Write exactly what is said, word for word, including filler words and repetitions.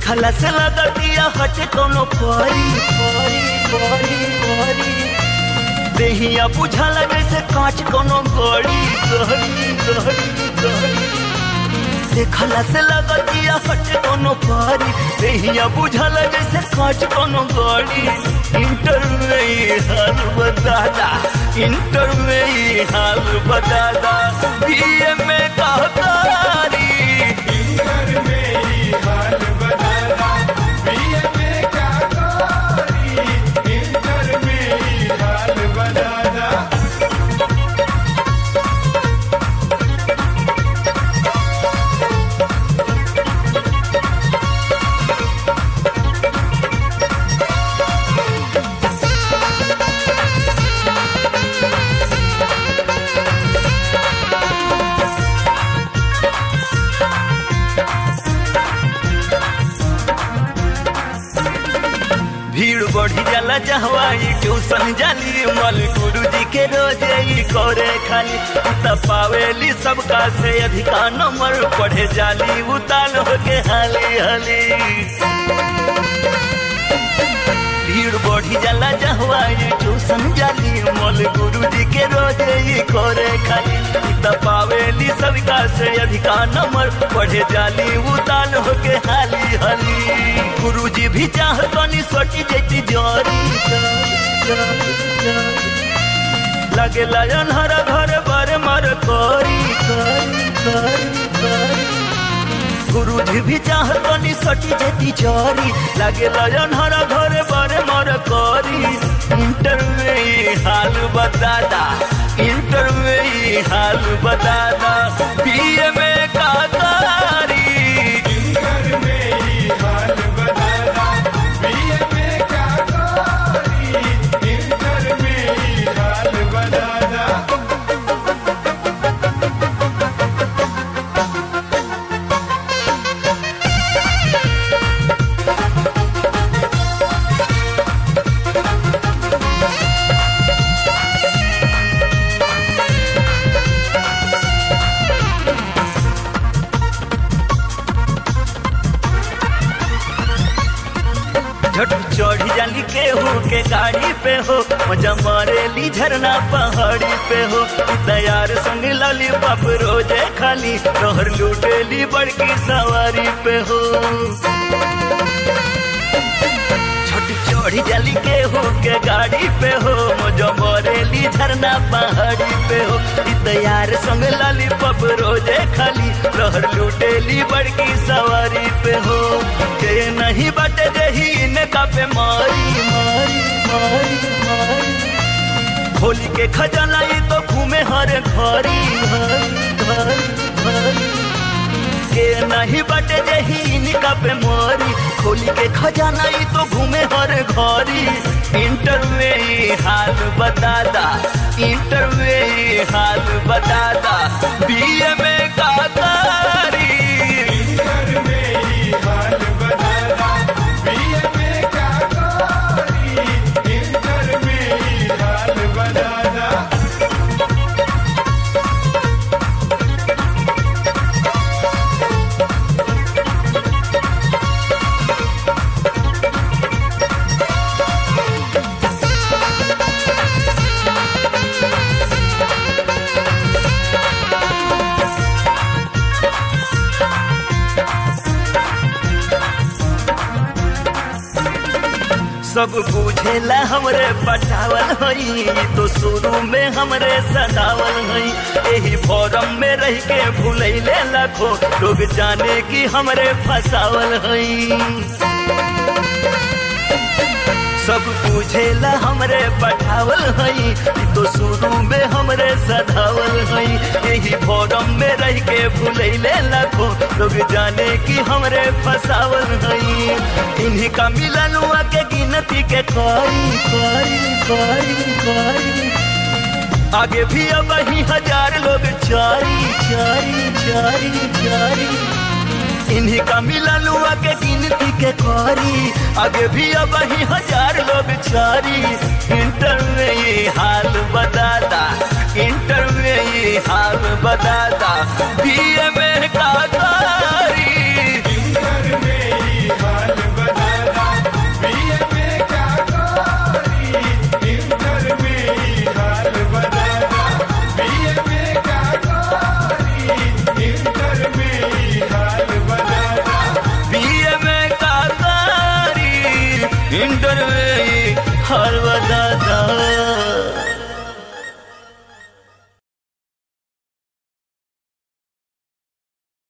देखला से लगतिया हटे कोनो परी परी परी परी देहिया बुझाला जैसे कांच कोनो गड़ी गड़ी गड़ी गड़ी देखला से लगतिया हटे कोनो परी देहिया बुझाला जैसे कांच कोनो गड़ी इंटर में हाल बतादा इंटर में हाल बतादा बीए में कहतारी इंटर में हाल बतादा बीए में कहतारी इंटर में हाल बतादा। भीड़ बढ़ी जाला जहवाई ट्यूशन जाली मल गुरु जी के रोजे ही करे खाली पावेली सबका से अधिका नंबर पढ़े जाली उताल होके हाली हाली भीड़ बढ़ी जाला जहवाई ट्यूशन जाली मल गुरु जी के रोजे ही करे खाली पावेली सबका से अधिका नंबर पढ़े जाली उताल होके हाली हाली गुरु जी भी चाहतनी सोटी जैती जोरी लगे लायन हरा घर बार मार करी करी करी करी गुरु जी भी चाहतनी सोटी जैती जोरी लगे लायन हरा घर बार मार करी इंटर में हाल बतादा इंटर में हाल बतादा बीए में कहतारी इंटर में हाल बतादा बीए में कहतारी इंटर में हाल बतादा। झट चढ़ी जाली केहू के गाड़ी पे हो मजा मारेली झरना पहाड़ी पे हो तैयार संग लाली बाप रोजे खाली तोहर लूटेली बड़की सवारी पे हो झट चढ़ी जाली केहू के गाड़ी पे हो मजा मारेली झरना पहाड़ी पे हो तैयार संग लाली बाप रोजे खाली तोहर लूटेली बड़की सवारी पे हो के नहीं बटे जही इनका पे मारी मारी मारी मारी होली के खजाना ये तो घूमे हर घरी घरी घरी घरी के नहीं बटे जही इनका पे मारी होली के खजाना ये तो घूमे हर घरी इंटर में हाल बतादा इंटर में हाल बतादा बीए में कहतारी इंटर में हाल बतादा बीए में कहतारी इंटर में हाल बतादा। सब बुझेला हमरे पटावल हई तो शुरू में हमरे सदावल हई यही फॉरम में रह के भूलैले लाखों लोग जाने की हमरे फसावल हई सब बुझेला हमरे पठावल हई तो शुरू में हमरे सधावल हई यही फॉरम में रह के भूलैले लाखों लोग जाने की हमरे फसावल हई इन्हीं का मिलनुआ के गिनती के करी करी करी करी आगे भी अब ही हजार लोग चारी चारी चारी चारी इन्हीं का मिलनुआ के गिनती के करी आगे भी अब ही हजार लोग चारी इंटर में ये हाल बताता इंटर में ये हाल बताता बीए में